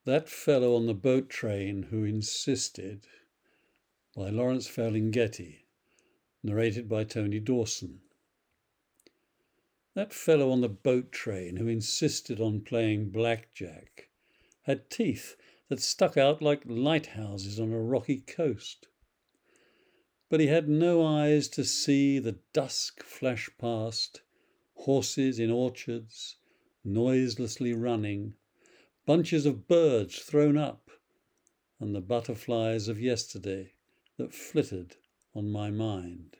That Fellow on the Boat Train Who Insisted, by Lawrence Ferlinghetti, narrated by Tony Dawson. That fellow on the boat train who insisted on playing blackjack had teeth that stuck out like lighthouses on a rocky coast. But he had no eyes to see the dusk flash past, horses in orchards, noiselessly running, bunches of birds thrown up, and the butterflies of yesterday that flittered on my mind.